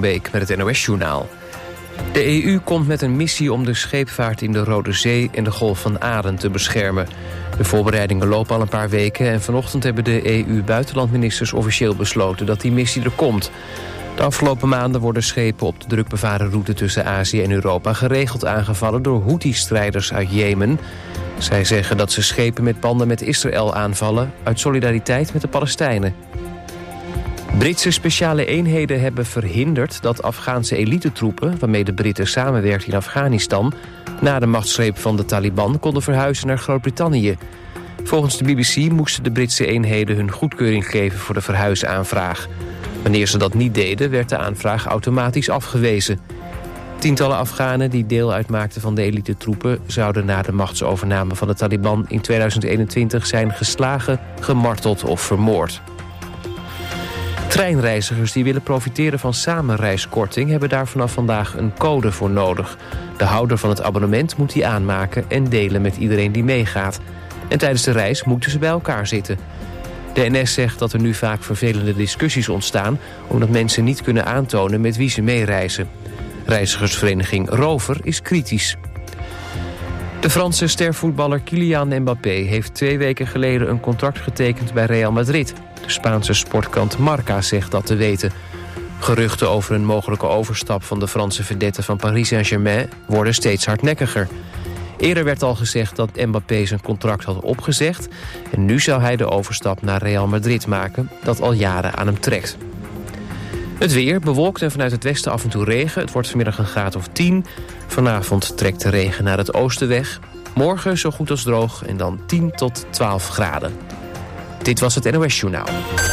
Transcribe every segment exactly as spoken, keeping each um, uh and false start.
Beek met het N O S-journaal. De E U komt met een missie om de scheepvaart in de Rode Zee en de Golf van Aden te beschermen. De voorbereidingen lopen al een paar weken en vanochtend hebben de E U-buitenlandministers officieel besloten dat die missie er komt. De afgelopen maanden worden schepen op de drukbevaren route tussen Azië en Europa geregeld aangevallen door Houthi-strijders uit Jemen. Zij zeggen dat ze schepen met banden met Israël aanvallen uit solidariteit met de Palestijnen. Britse speciale eenheden hebben verhinderd dat Afghaanse elitetroepen, waarmee de Britten samenwerken in Afghanistan, na de machtsgreep van de Taliban konden verhuizen naar Groot-Brittannië. Volgens de B B C moesten de Britse eenheden hun goedkeuring geven voor de verhuisaanvraag. Wanneer ze dat niet deden, werd de aanvraag automatisch afgewezen. Tientallen Afghanen die deel uitmaakten van de elitetroepen zouden na de machtsovername van de Taliban in tweeduizend eenentwintig zijn geslagen, gemarteld of vermoord. Treinreizigers die willen profiteren van samenreiskorting hebben daar vanaf vandaag een code voor nodig. De houder van het abonnement moet die aanmaken en delen met iedereen die meegaat. En tijdens de reis moeten ze bij elkaar zitten. De N S zegt dat er nu vaak vervelende discussies ontstaan omdat mensen niet kunnen aantonen met wie ze meereizen. Reizigersvereniging Rover is kritisch. De Franse stervoetballer Kylian Mbappé heeft twee weken geleden een contract getekend bij Real Madrid. De Spaanse sportkrant Marca zegt dat te weten. Geruchten over een mogelijke overstap van de Franse vedette van Paris Saint-Germain worden steeds hardnekkiger. Eerder werd al gezegd dat Mbappé zijn contract had opgezegd en nu zou hij de overstap naar Real Madrid maken, dat al jaren aan hem trekt. Het weer, bewolkt en vanuit het westen af en toe regen. Het wordt vanmiddag een graad of tien. Vanavond trekt de regen naar het oosten weg. Morgen zo goed als droog en dan tien tot twaalf graden. Dit was het N O S-journaal.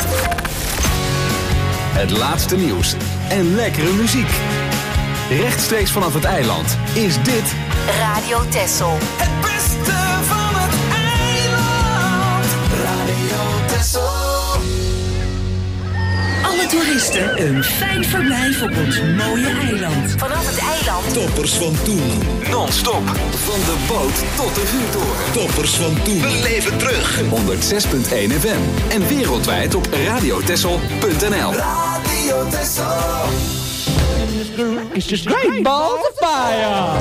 Het laatste nieuws en lekkere muziek. Rechtstreeks vanaf het eiland is dit Radio Texel. Het beste van het eiland. Radio Texel. Alle toeristen een fijn verblijf op ons mooie eiland. Vanaf het eiland. Toppers van toen. non-stop. Van de boot tot de vuurtoren. Toppers van toen. We leven terug. honderdzes komma één F M. En wereldwijd op radiotessel punt n l. Radio Texel. It's just great balls of fire.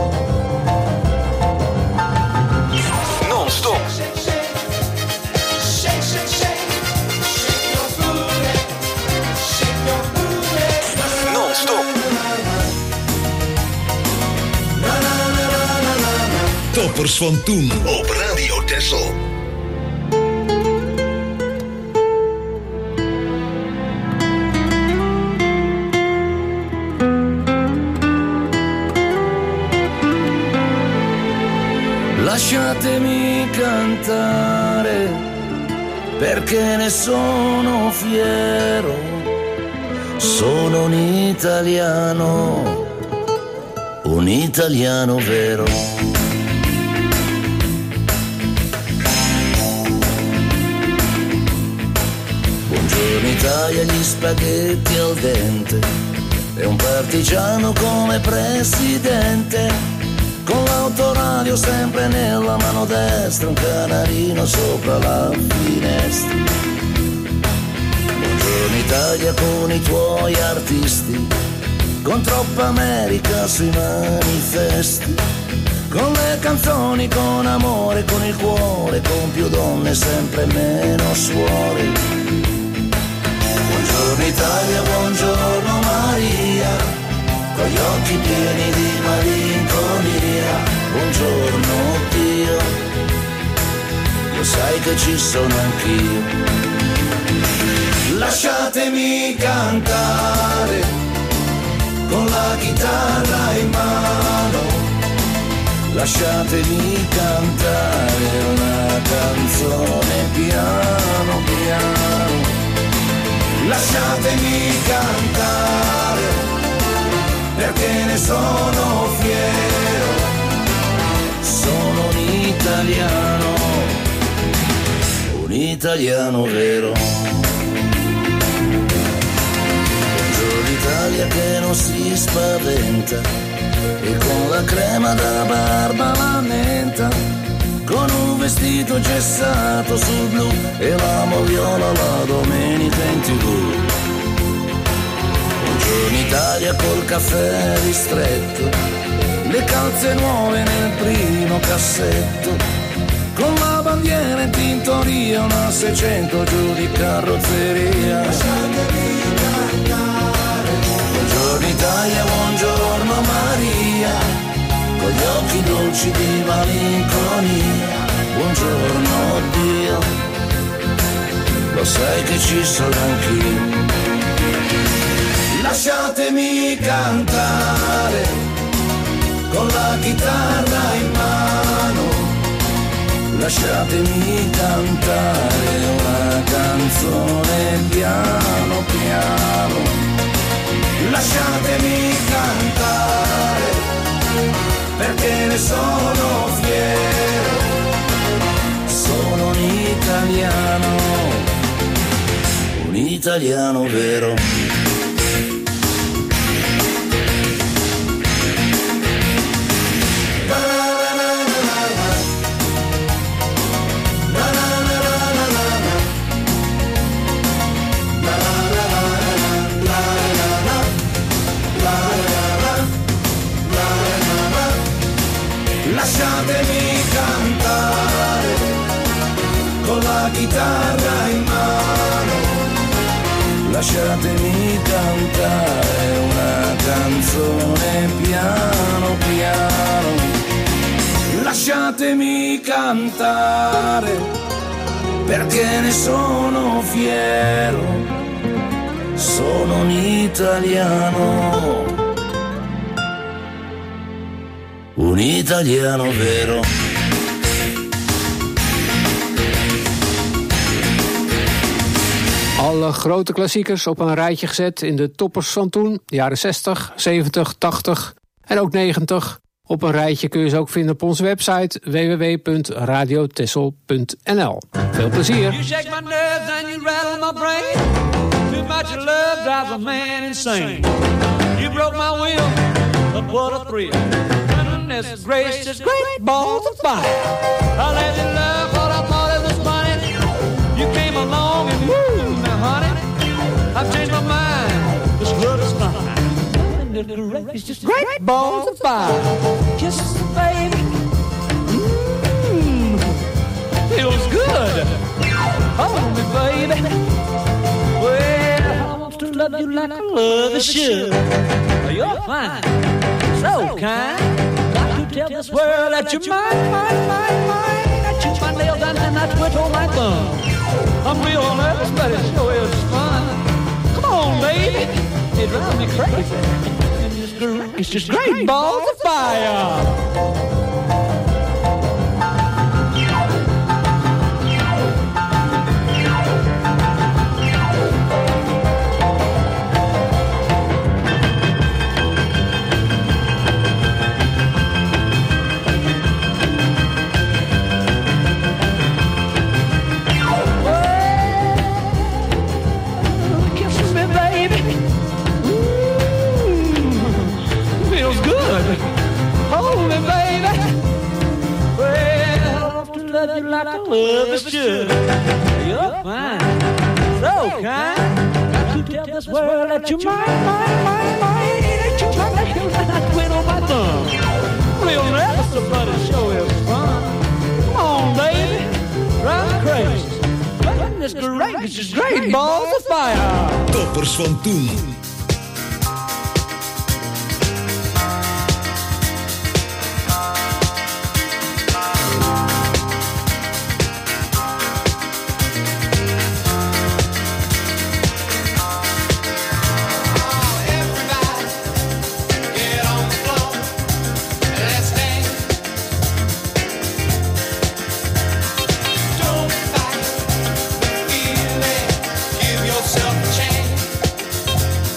Non-stop. Non-stop. Toppers van toen op Radio Texel. Lasciatemi cantare, perché ne sono fiero, sono un italiano, un italiano vero. Buongiorno Italia, gli spaghetti al dente, e un partigiano come presidente. Con l'autoradio sempre nella mano destra, un canarino sopra la finestra. Buongiorno Italia con i tuoi artisti, con troppa America sui manifesti, con le canzoni, con amore, con il cuore, con più donne, sempre meno suore. Buongiorno Italia, buongiorno Maria, con gli occhi pieni di malinconia. Buongiorno Dio, lo sai che ci sono anch'io. Lasciatemi cantare con la chitarra in mano, lasciatemi cantare una canzone piano piano. Lasciatemi cantare, perché ne sono fiero, sono un italiano, un italiano vero. Buongiorno Italia che non si spaventa, e con la crema da barba lamenta, con un vestito gessato sul blu e la moviola la domenica in tv. Buongiorno Italia Italia col caffè ristretto, le calze nuove nel primo cassetto, con la bandiera in tintoria, una seicento giù di carrozzeria. Buongiorno Italia, buongiorno Maria, con gli occhi dolci di malinconia. Buongiorno Dio, lo sai che ci sono anch'io. Lasciatemi cantare con la chitarra in mano, lasciatemi cantare una canzone piano piano, lasciatemi cantare perché ne sono fiero, sono un italiano, un italiano vero. Lasciatemi cantare con la chitarra in mano, lasciatemi cantare una canzone piano piano, lasciatemi cantare perché ne sono fiero, sono un italiano, un italiano vero. Alle grote klassiekers op een rijtje gezet in de toppers van toen, jaren zestig, zeventig, tachtig en ook negentig. Op een rijtje kun je ze ook vinden op onze website w w w punt radio tessel punt n l. Veel plezier! You shake my nerves and you rattle my brain. Too much love drives a man insane. You broke my will, but what a thrill. Goodness gracious, great balls of fire. I let you love what I thought it was funny. You came along and woo, now honey, I've changed my mind. This love is fine. It's just great balls of fire. Kisses, baby. Mmm, feels good. Hold me, baby. Well, I want to love you like I love it should. You're fine, so kind. Got to tell this world that you're mine, mine, mine, mine. I chew my nails down and I twiddle my thumb. I'm real nervous, but it sure is fun. Come on, baby, it drives me crazy. It's just great balls of fire. Hold me, baby. Well, I want to love you like I love it should. You're fine, so kind. Got to tell this world that you're mine, mine, mine, mine. Ain't you trying to hear that I twiddle my thumb? Real nervous, but it sure is fun. Come on, baby, drive me crazy. Goodness gracious, great balls of fire. Toppers van toen. Give yourself a chance.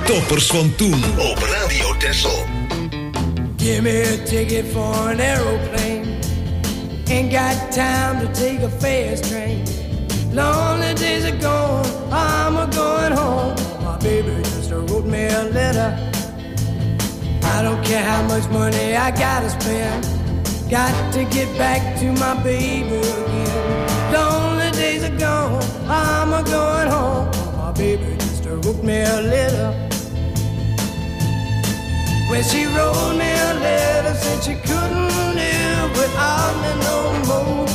toppers van toen op Radio Texel. Give me a ticket for an aeroplane. Ain't got time to take a fast train. Lonely days are gone, I'm a going home. My baby just wrote me a letter. I don't care how much money I gotta spend. Got to get back to my baby again. Lonely days are gone, I'm a going home. My baby just wrote me a letter. When she wrote me a letter, said she couldn't live without me no more.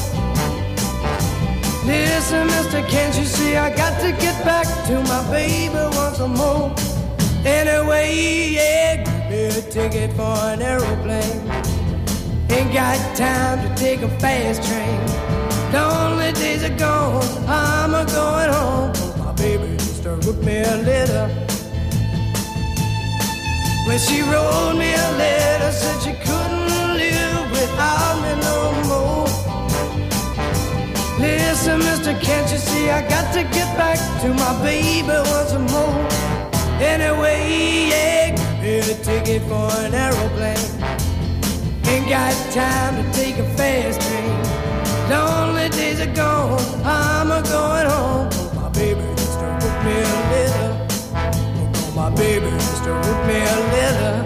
Listen, mister, can't you see I got to get back to my baby once more. Anyway, yeah, give me a ticket for an aeroplane. Ain't got time to take a fast train. Lonely days are gone, I'm a going home. My baby just wrote me a letter. When she wrote me a letter, said she couldn't live without me no more. Listen, mister, can't you see I got to get back to my baby once more. Anyway, yeah, give me a ticket for an aeroplane. Ain't got time to take a fast train. Lonely days are gone, I'm a going home. My baby just wrote me a letter. Oh, my baby just wrote me a letter.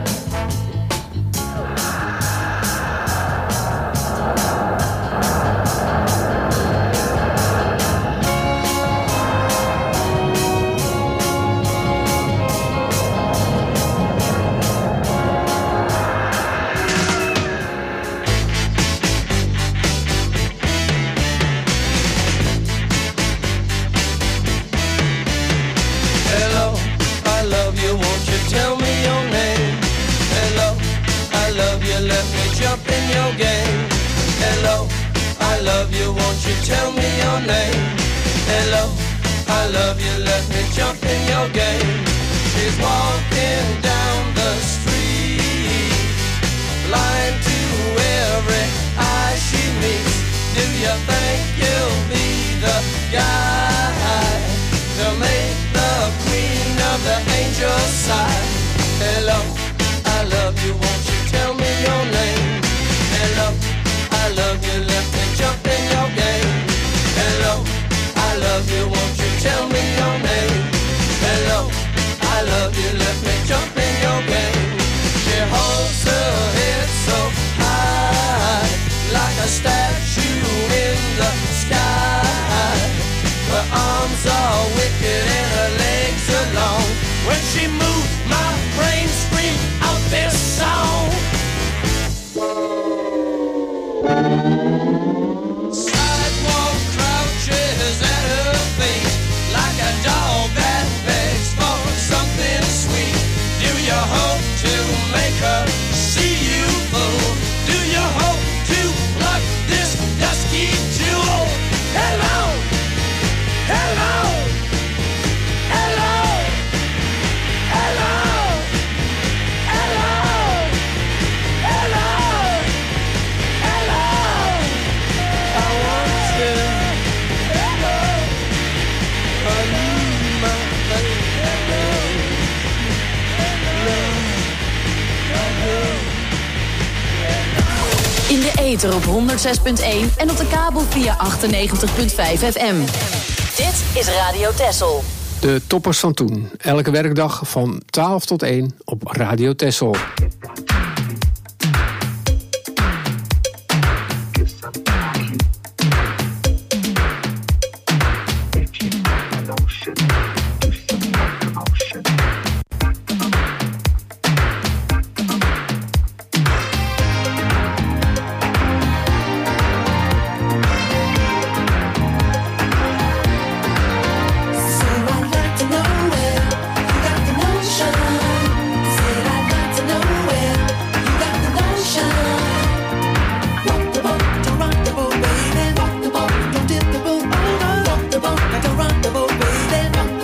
Up in your game. Hello, I love you, won't you tell me your name? Hello, I love you, let me jump in your game. She's walking down the street, blind to every eye she meets. Do you think you'll be the guy to make the queen of the angels sigh? Hello, I love you, won't you tell me your name? Hello, I love you, let me jump in your game. Hello, I love you, won't you tell me your name? Hello, I love you, let me jump in your game. She holds her head so high, like a statue in the sky. Her arms are wicked and her legs are long. When she moves, my brain screams out this song. Sidewalk crouches at her feet, like a dog that begs for something sweet. Do you hope to make her see you, fool? Do you hope to pluck this dusky jewel? Hello, hello, hello, hello, hello, hello. In de ether op honderdzes punt één en op de kabel via achtennegentig punt vijf F M. Dit is Radio Texel. De toppers van toen. Elke werkdag van twaalf tot één op Radio Texel. Rock the boat,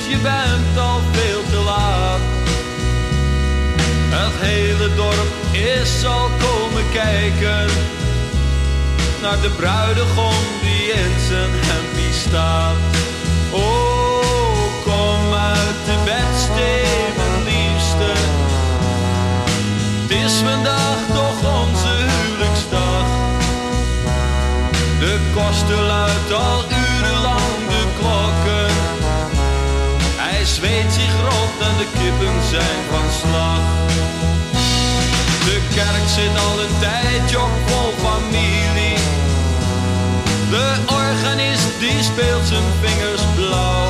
je bent al veel te laat. Het hele dorp is al komen kijken naar de bruidegom die in zijn hempie staat. Oh, kom uit de bedstee, mijn liefste. Het is vandaag toch onze huwelijksdag. De koster luidt al urenlang de klokken. Hij zweet zich rot en de kippen zijn van slag. De kerk zit al een tijdje op vol familie. De organist die speelt zijn vingers blauw.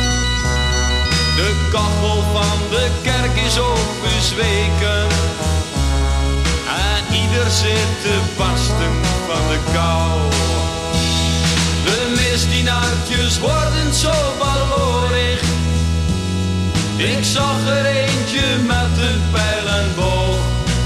De kachel van de kerk is ook bezweken. En ieder zit te barsten van de kou. De misdienaartjes worden zo baloorig. Ik zag er eentje met een pijl en boog.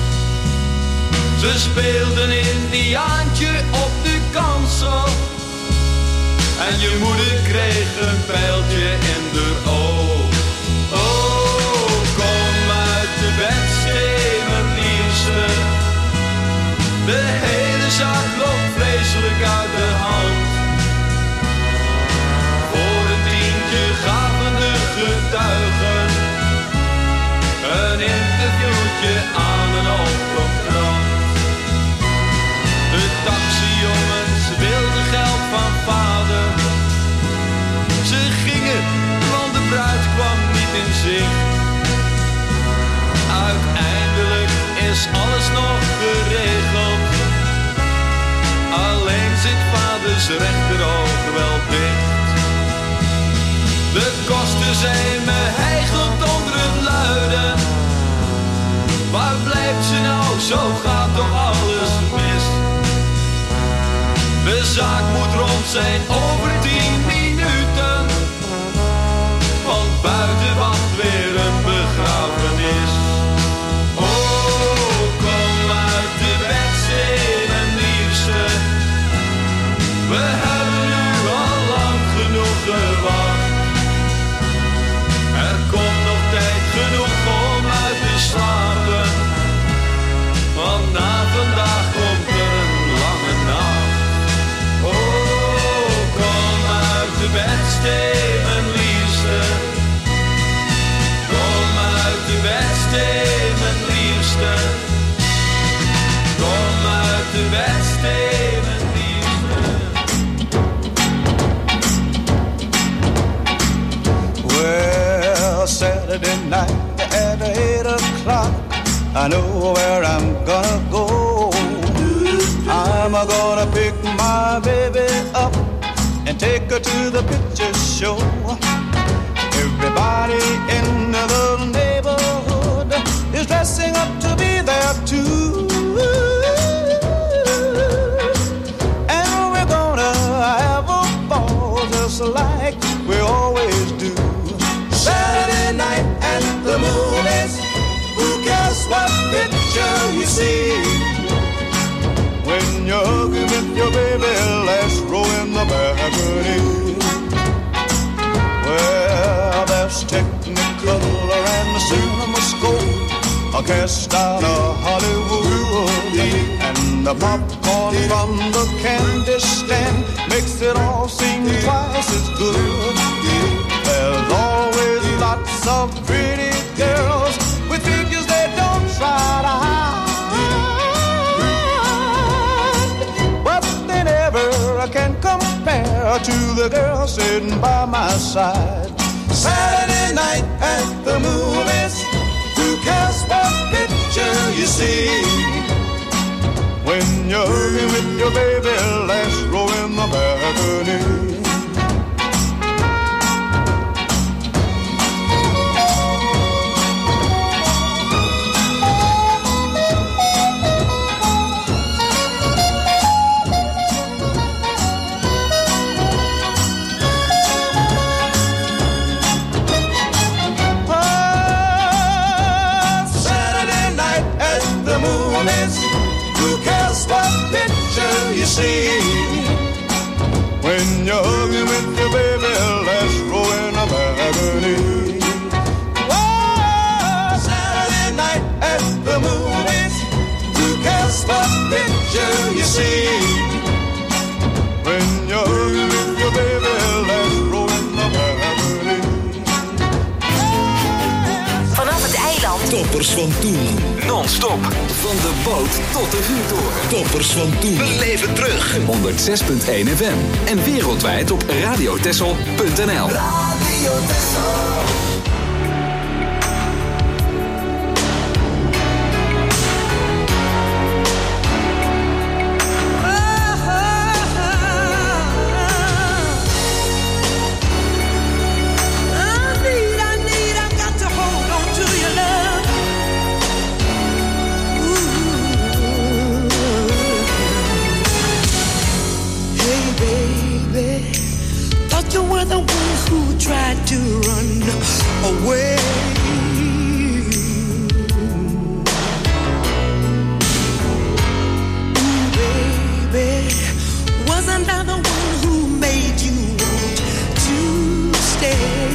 Ze speelden Indiaantje op de kansel. En je moeder kreeg een pijltje in de oog. Oh, kom uit de bedstee, mijn liefste. De hele zaak loopt vreselijk uit de hand. Voor een tientje gaven de getuigen een interviewtje aan een oproepkrant. De taxijongens wilden geld van vader. Ze gingen, want de bruid kwam niet in zicht. Uiteindelijk is alles nog geregeld. Alleen zit vaders rechteroog wel dicht. De kosten zijn me hijgeld onder het luiden. Waar blijft ze nou, zo gaat toch alles mis. De zaak moet rond zijn over tien minuten. Want buiten wacht weer een begrafenis. Oh, kom uit de bedstee, mijn liefste. We hebben nu al lang genoeg gewacht. Er komt nog tijd genoeg om uit te slapen. Want na vandaag komt er een lange nacht. Oh, kom uit de bedstee, mijn liefste. Kom uit de bedstee, mijn liefste. Kom uit de bedstee, mijn liefste. Well, Saturday night at eight o'clock, I know where I'm gonna go. I'm gonna pick my baby up and take her to the picture show. Everybody in the neighborhood is dressing up to be there too. And we're gonna have a ball just like we always do. Saturday night at the movies, who cares what picture you see? When you're hugging with your baby, let's roll in the balcony. Well, there's Technicolor and the CinemaScope, a cast out of Hollywood, and the popcorn from the candy stand makes it all seem twice as good. There's always lots of pretty girls with figures they don't try to hide. I can compare to the girl sitting by my side. Saturday night at the movies, who cares what picture you see? When you're hugging with your baby, let's roll in the balcony. Who cares what picture you see? When you're hugging with your baby, let's roll in a balcony. Toppers van toen. Non-stop. Van de boot tot de vuurtoren. Toppers van toen. We leven terug. honderd zes komma één F M. En wereldwijd op radiotessel punt n l. Radio Tessel. Tried to run away. Ooh, baby, wasn't I the one who made you want to stay?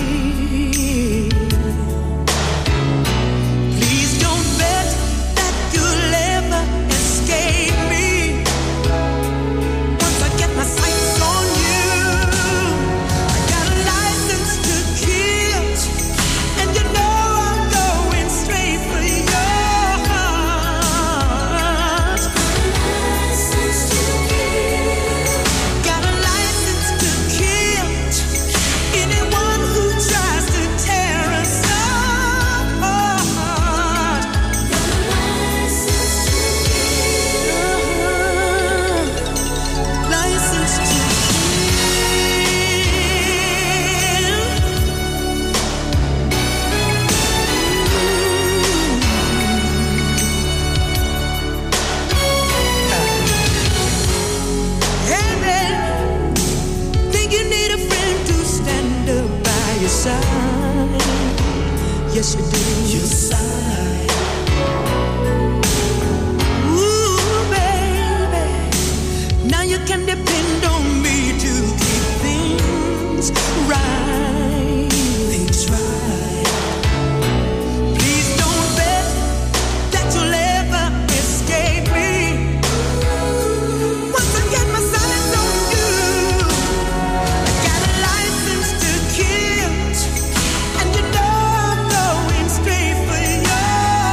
Please don't bet that you'll ever escape me. Once I get my sights on you, I got a license to kill, and you know I'm going straight for your heart. License to kill. Got a license to kill anyone who tries to tear us apart. License to kill. License to kill. Hey man, think you need a friend to stand up by your side? Yes you do. Your side. Ooh baby, now you can depend on me to keep things right. Things right. Please don't bet that you'll ever escape me. Once I get my sights on you, I got a license to kill, and you know I'm going straight for your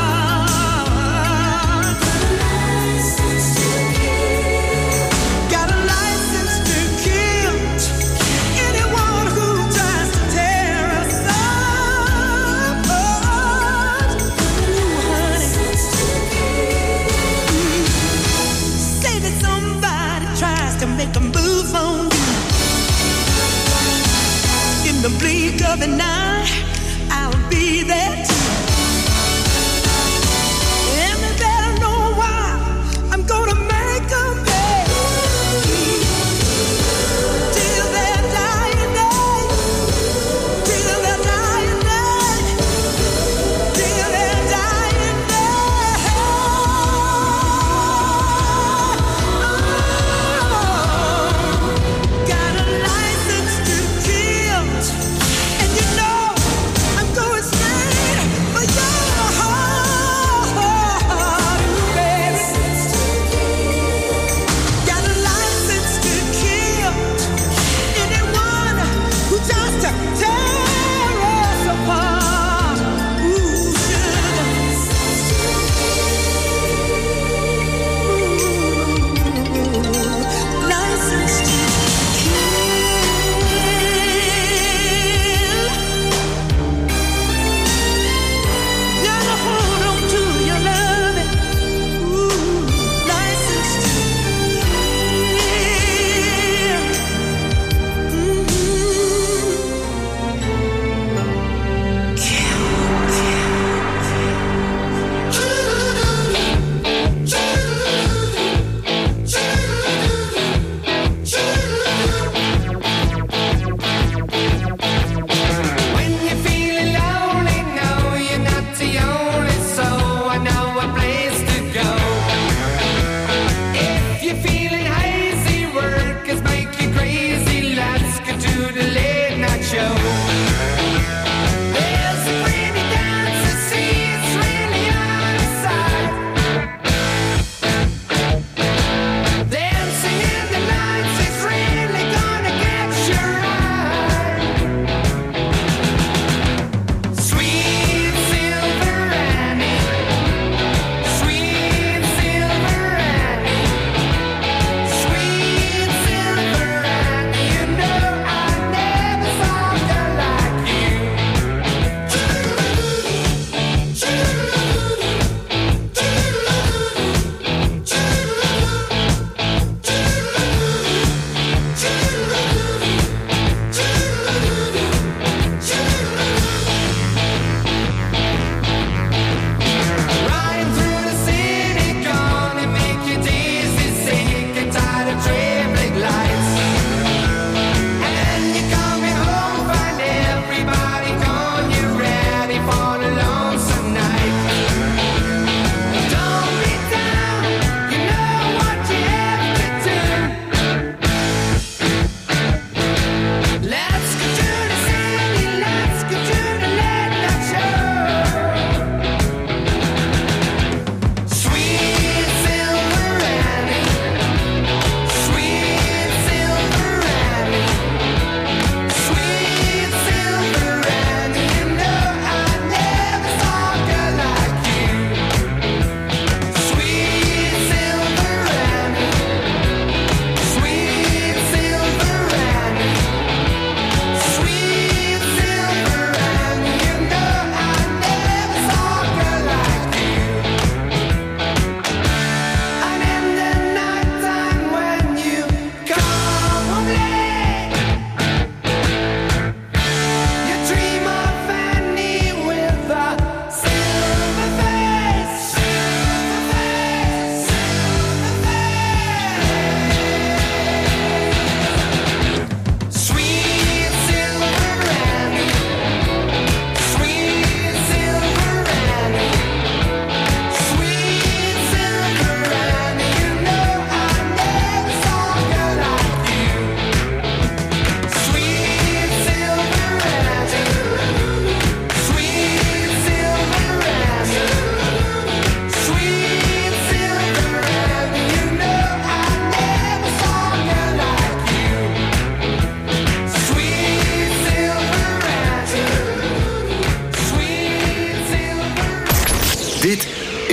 heart. License to kill. Got a license to kill anyone who tries to tear us apart. Ooh, honey. Say that somebody tries to make a move on you. In the blink of an eye, I'll be there too. And they better know why I'm gonna make 'em pay. Till their dying day. Till their dying day. Till their dying day. Got a license to kill, and you know I'm going straight for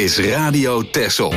is Radio Texel.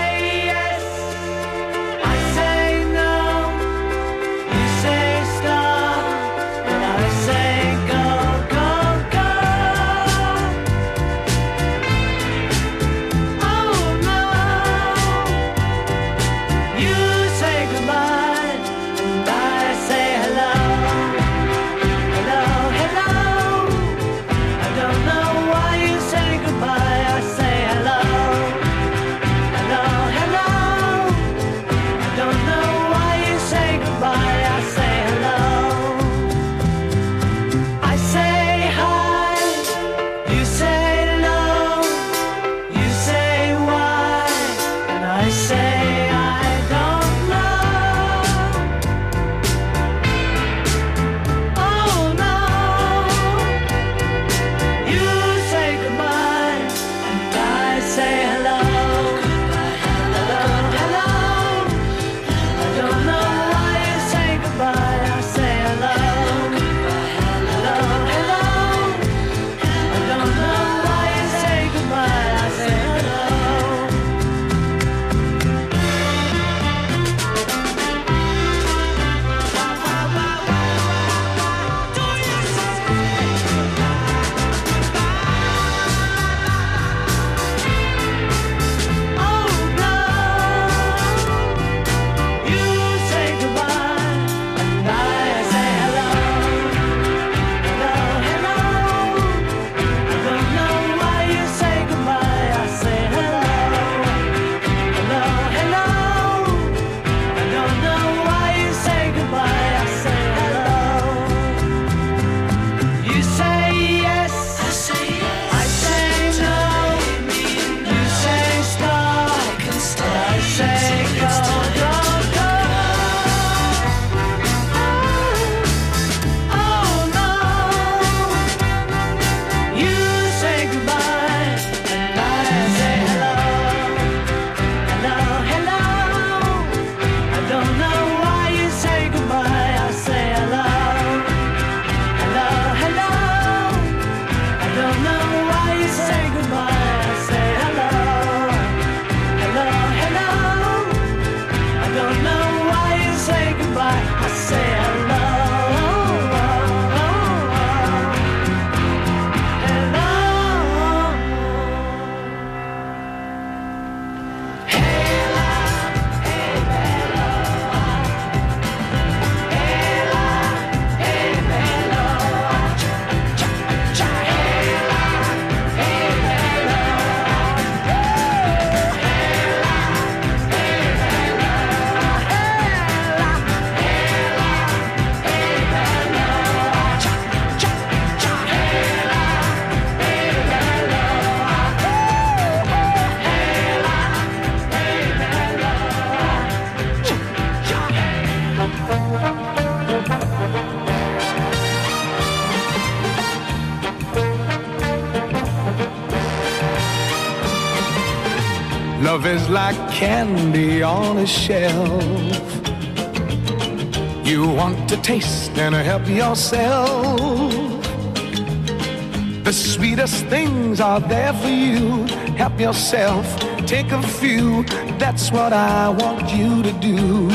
Love is like candy on a shelf. You want to taste and help yourself. The sweetest things are there for you. Help yourself, take a few. That's what I want you to do.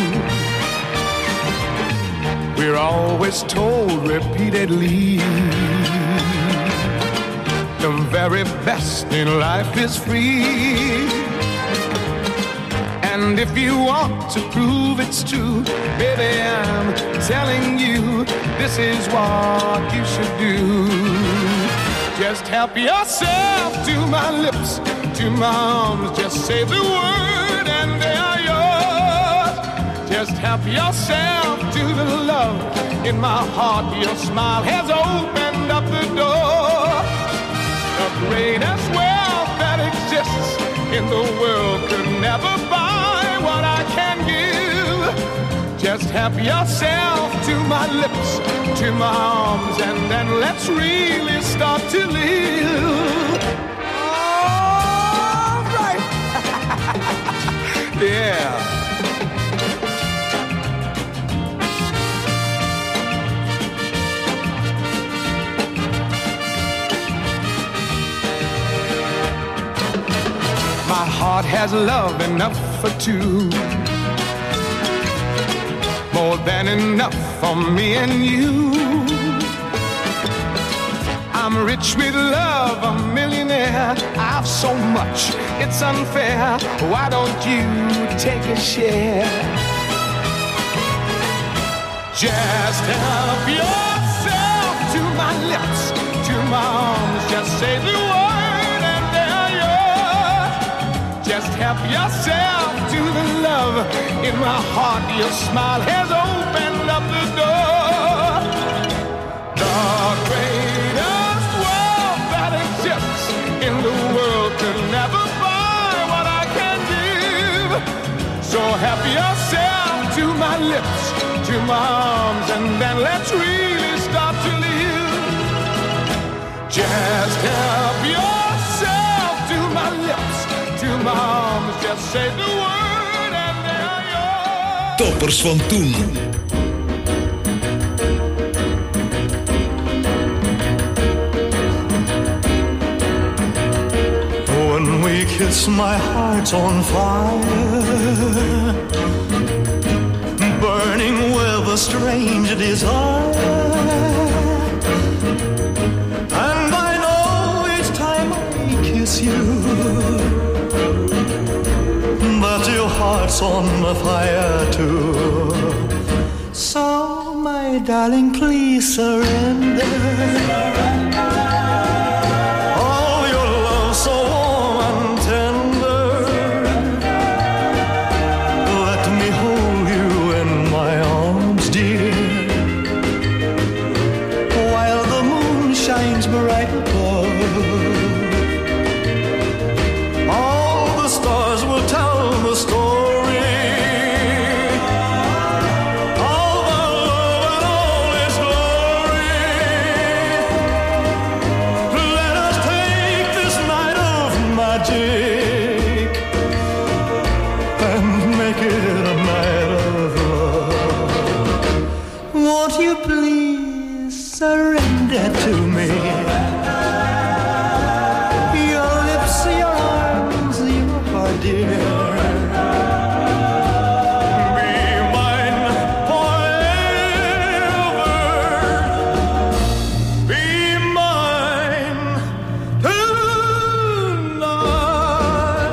We're always told repeatedly the very best in life is free. And if you want to prove it's true, baby, I'm telling you, this is what you should do. Just help yourself to my lips, to my arms. Just say the word and they are yours. Just help yourself to the love in my heart. Your smile has opened up the door. The greatest wealth that exists in the world could never buy what I can give. Just help yourself to my lips, to my arms, and then let's really start to live. All right. Yeah. has love enough for two. More than enough for me and you. I'm rich with love, a millionaire. I've so much, it's unfair. Why don't you take a share? Just help yourself to my lips, to my arms. Just say the word and they're yours. Just help yourself to the love in my heart. Your smile has opened up the door. The greatest wealth that exists in the world could never buy what I can give. So help yourself to my lips, to my arms, and then let's really start to live. Just help yourself to my lips, to my arms. Just say the word and they're yours. Toppers van toen. When we kiss, my heart's on fire, burning with a strange desire. And I know each time I kiss you that your heart's on fire too. So, my darling, please surrender. Oh, your love so warm and tender. Let me hold you in my arms, dear, while the moon shines bright above. All the stars will tell the story. All the love and all its glory. Let us take this night of magic and make it a night of love. Won't you please surrender to me? Your lips, your arms, your heart, dear. Be mine forever. Be mine tonight.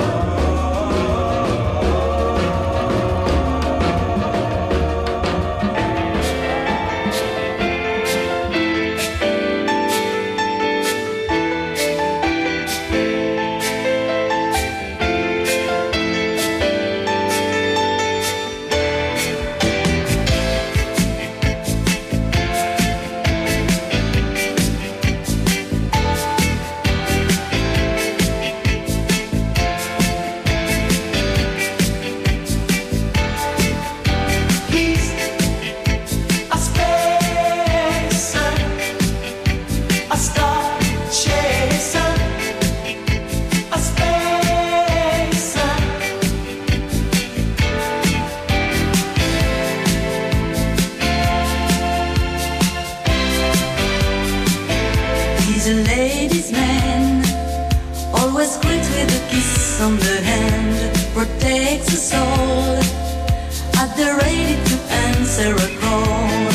He's a spacer, a star chaser, a spacer. He's a ladies' man, always greet with a kiss on the hand, protects us all, at the ready to answer a call.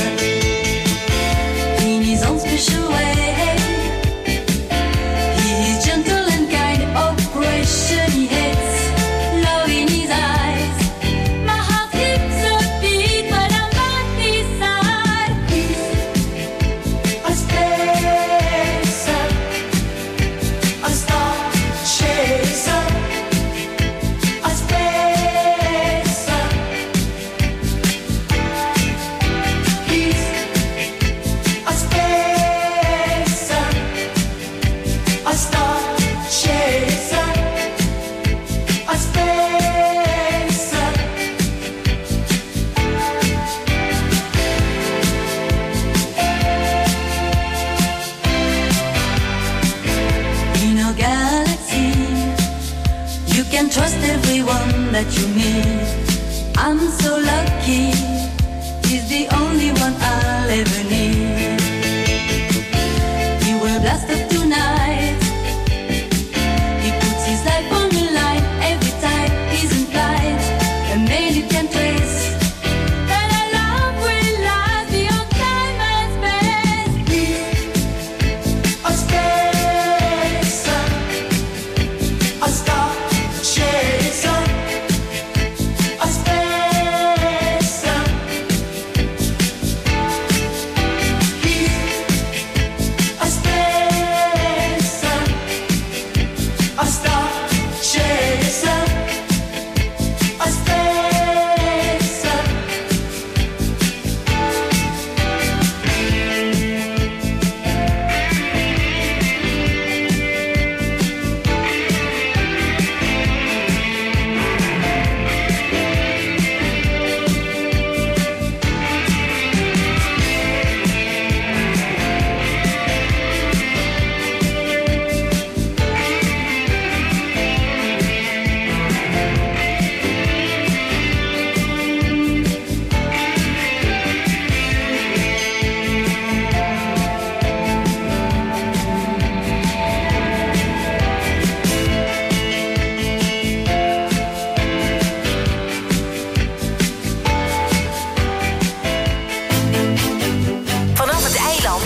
In his own special way, he is gentle and kind, oppression he hates, love in his eyes. My heart skips a beat when I'm by his side. He's A spacer, a star chaser, a spacer. He's a spacer, a star chaser, a spacer. In our galaxy, you can trust everyone that you meet. I'm so lucky, he's the only one I'll ever need. He will blast up tonight, he puts his life on the line every time.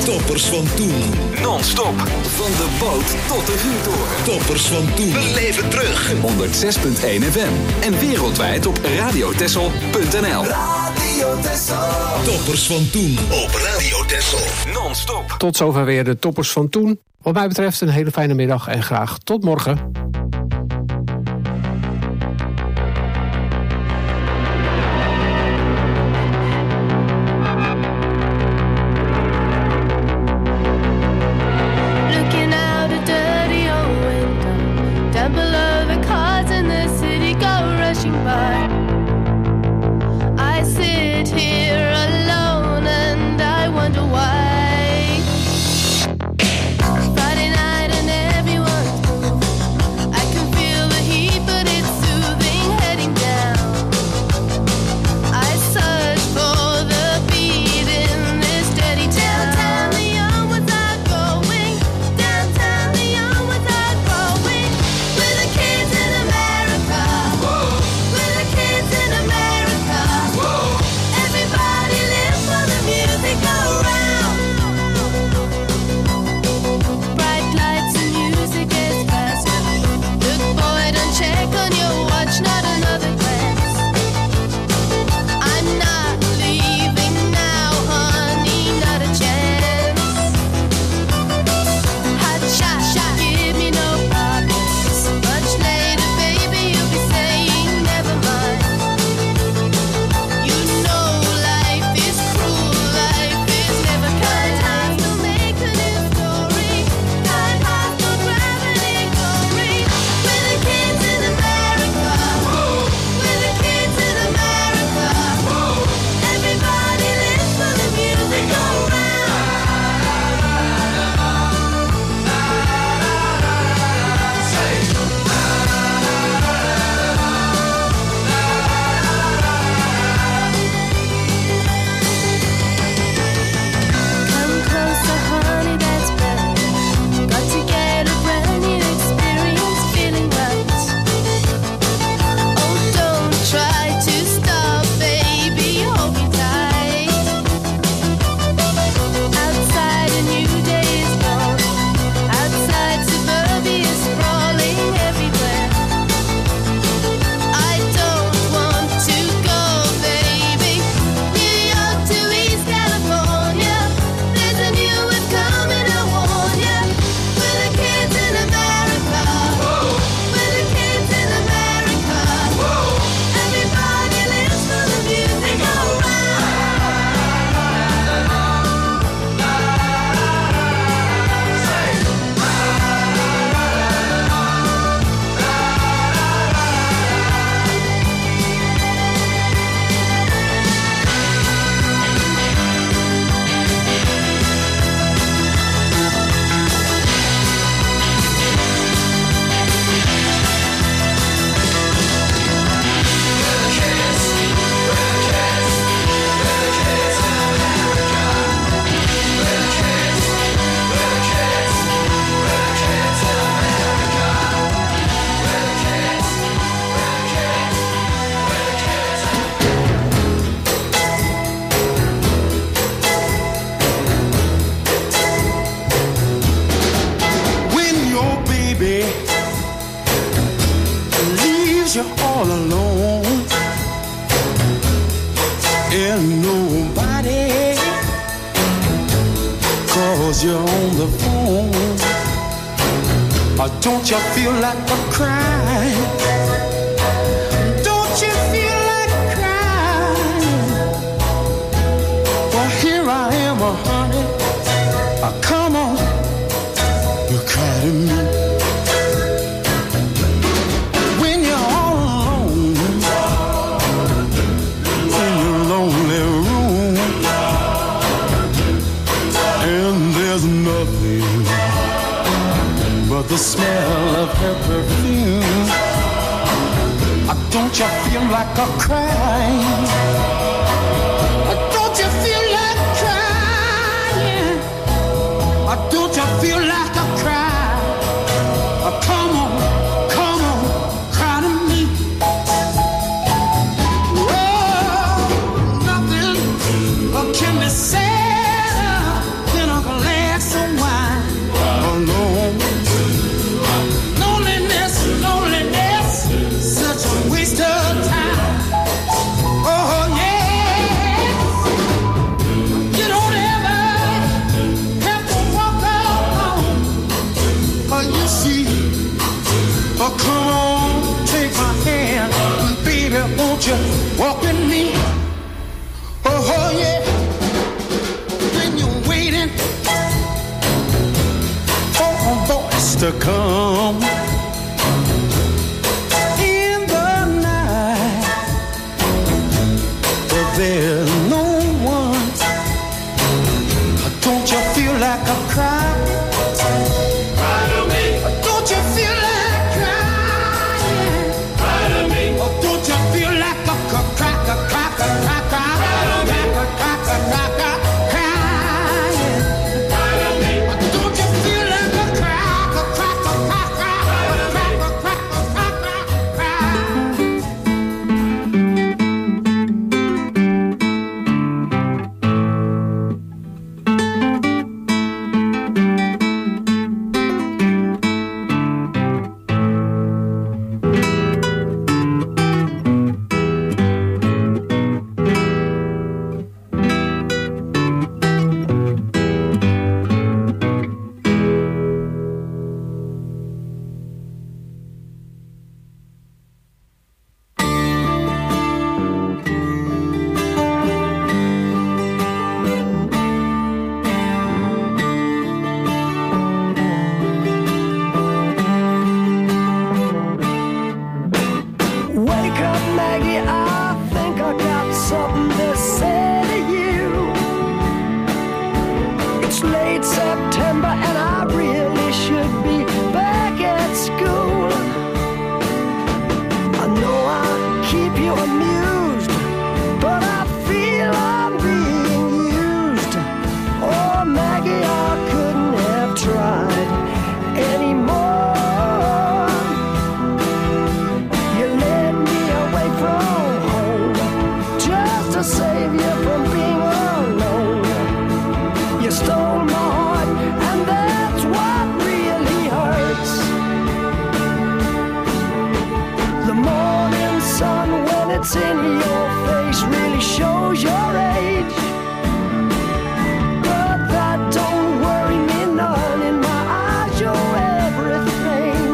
Toppers van toen. Non-stop. Van de boot tot de vuurtoren. Toppers van toen. We leven terug. honderdzes komma één F M. En wereldwijd op radiotessel punt n l. Radio Tessel. Toppers van toen op Radio Tessel. Non-stop. Tot zover weer de toppers van toen. Wat mij betreft een hele fijne middag en graag tot morgen. Friday night and everyone's moving. I can feel the heat, but it's soothing, heading down. I search for the beat in this steady town. Downtown Leon without going, downtown Leon without going. We're the kids in America. Whoa. We're the kids in America. Whoa. Everybody live for the music around. Bright lights and music is faster. Look boy, don't check on your watch, not another glance. I'm not leaving now, honey, not a chance. Hot shot, shot, give me no problems. Much later, baby, you'll be saying never mind. You know life is cruel, life is never kind. Time to make a new story. Time has no gravity glory. We're the kids in America. We're the kids in America. Everybody lives for the music around. Come closer, honey, that's better. Got to get a brand new experience, feeling right. Oh, don't try to stop, baby, hold me tight. Outside a new day is born. Outside suburbia is sprawling everywhere. I don't want to go, baby. New York to East California. There's a new wave coming, I warn ya. We're the kids in America. We're the kids in America. Everybody lives for the music around. When your baby leaves you all alone and nobody calls you on the phone, or don't you feel like a crying? Don't you feel like crying? Well, here I am, oh, honey. Uh, come on, you cry to me. When you're all alone in your lonely room, and there's nothing but the smell of her perfume. Uh, Don't you feel like a crying? Uh, Don't you feel like crying? Uh, Don't you feel like a cry? Uh, Come on, come on, cry to me. Oh, nothing uh, can be said uh, in a to come. In the night, but there's no one. Don't you feel like a cry? Cry to me. Don't you feel like crying? Cry to me. Don't you feel like a crack, a crack, a crack, a crack, a crack, a crack, a crying? Cry to me. Don't you feel like a crack, a crack, a crack, a crack, a crack, a crack, Wake up, Maggie, I think I got something to say to you. It's late September and I really should be back at school. I know I keep you amused, but I feel I'm being used. Oh, Maggie, I couldn't have tried anymore. You led me away from home just to save you from being alone. You stole my heart, and that's what really hurts. The morning sun, when it's in your face, really shows your age. But that don't worry me none. In my eyes, you're everything.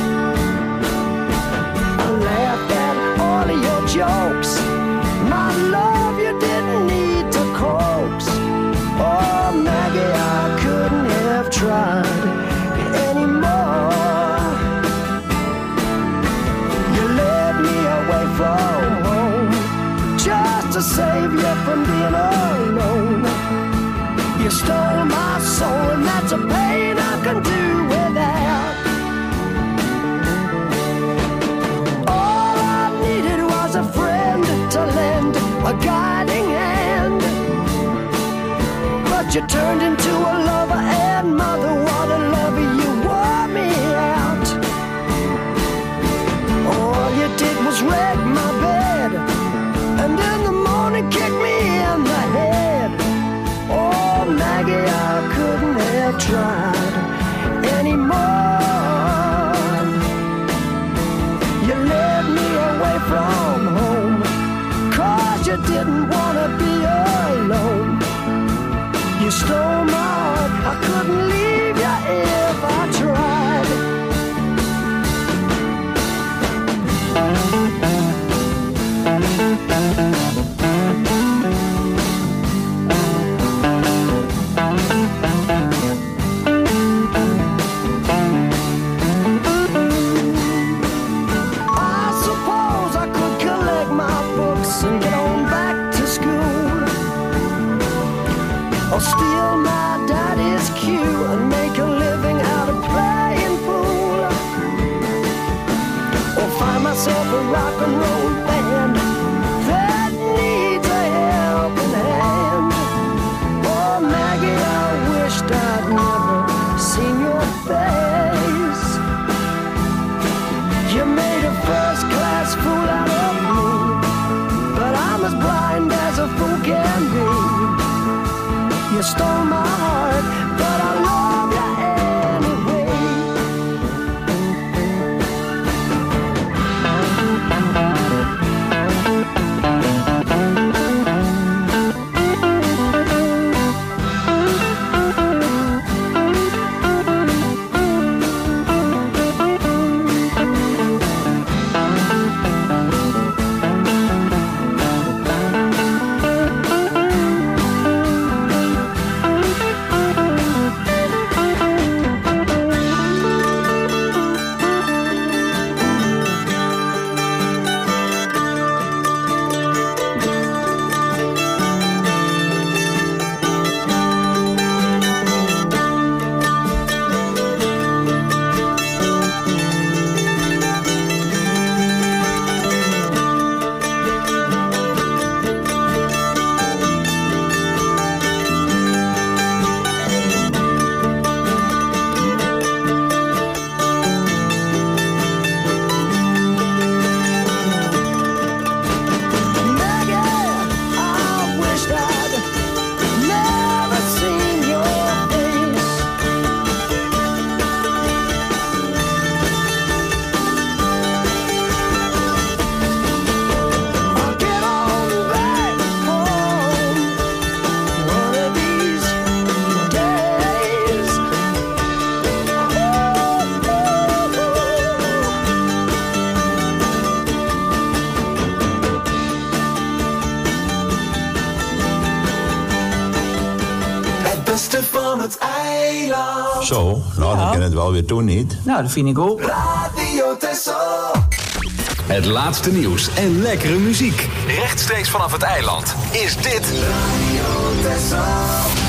I laughed at all of your jokes. My love, you didn't need to coax. Oh, Maggie, I couldn't have tried anymore. You led me away from home just to save you from being alone. You stole my soul, and that's a pain I can do without. All I needed was a friend to lend a guiding hand. But you turned into a lover and mother. What a lover, you wore me out. All you did was wreck my bed, and in the morning kick me in the head. Oh, Maggie, I couldn't have tried anymore. You led me away from home, 'cause you didn't want to be alone. You stole my heart, I couldn't leave you if I tried. I suppose I could collect my books and get on back to school, or steal my daddy's cue and make a living out of playing pool, or find myself a rock and roll band that needs a helping hand. Oh, Maggie, I wished I'd never seen your face. You made a first-class fool out of me, but I'm as blind as a fool can be. You stole my heart, but I love you anyway. beste van het eiland. Zo, nou dan kan het wel weer doen niet. Nou, dat vind ik ook. Radio Texel. Het laatste nieuws en lekkere muziek. Rechtstreeks vanaf het eiland is dit Radio Texel.